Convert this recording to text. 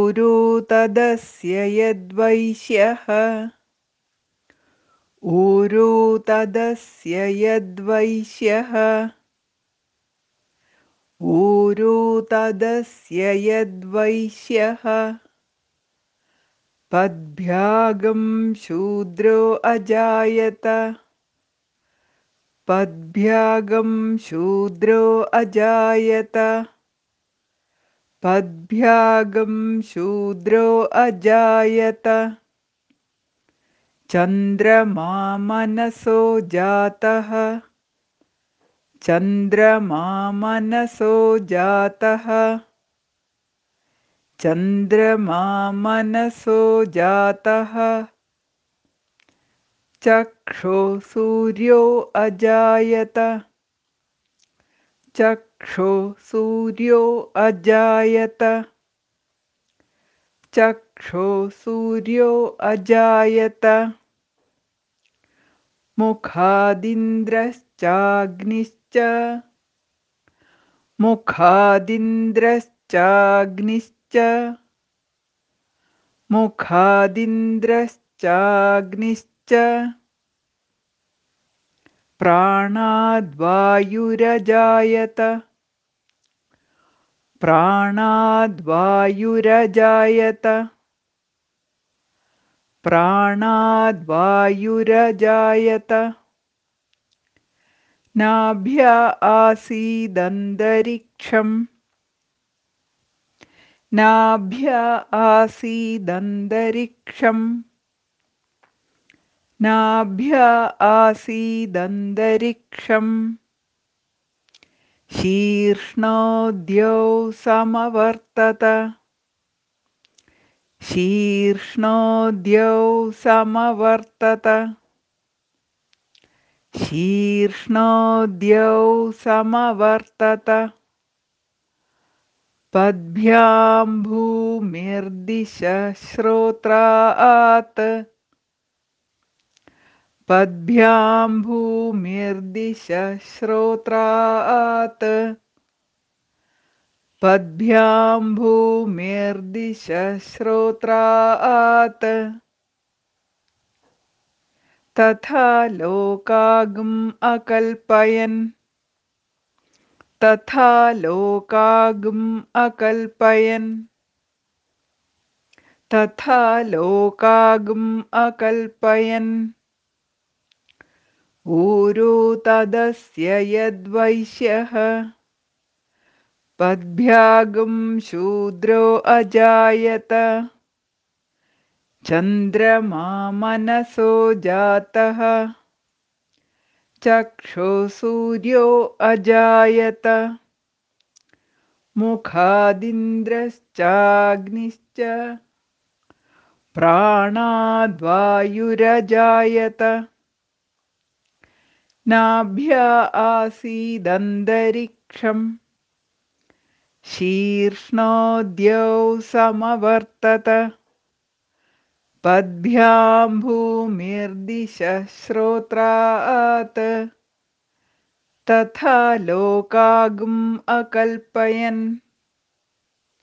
ऊरू तदस्य यद्वैश्यः ऊरू तदस्य यद्वैश्यः ऊरू तदस्य यद्वैश्यः पद्भ्यागं शूद्रो अजायत पद्भ्यागं शूद्रो अजायत पद्भ्यागं शूद्रो अजायत चन्द्रमा मनसो जातः चन्द्रमा मनसो जातः चन्द्रमा मनसो जातः चक्षो सूर्यो अजायत चक्षो सूर्यो अजायत चक्षो सूर्यो अजायत मुखादिन्द्रश्चाग्निश्च मुखादिन्द्रश्चाग्निश्च मुखादिन्द्रश्चाग्निश्च प्राणाद्वायुरजायत प्राणाद्वायुरजायत प्राणाद्वायुरजायत नाभ्या आसीदन्तरिक्षम् नाभ्या आसीदन्तरिक्षम् नाभ्या आसीदन्तरिक्षम् शीर्ष्णोद्यौ समवर्तत शीर्ष्णोद्यौ समवर्तत शीर्ष्णोद्यौ समवर्तत पद्भ्यां भूमिर्दिशः श्रोत्रात् पद्भ्यां भूमिर्दिशः श्रोत्रात् पद्भ्यां भूमिर्दिशः श्रोत्रात् तथा लोकागम अकल्पयन् तथा लोकागम अकल्पयन् तथा लोकागम अकल्पयन् ऊरू तदस्य यद्वैश्यः पद्भ्यागं शूद्रो अजायत चन्द्रमा मनसो जातः चक्षो सूर्यो अजायत मुखादिन्द्रश्चाग्निश्च प्राणाद्वायुरजायत नाभ्या आसीदन्तरिक्षम् शीर्ष्णोद्यौ समवर्तत पद्भ्यां भूमिर्दिशः श्रोत्रात् तथा लोकागम अकल्पयन्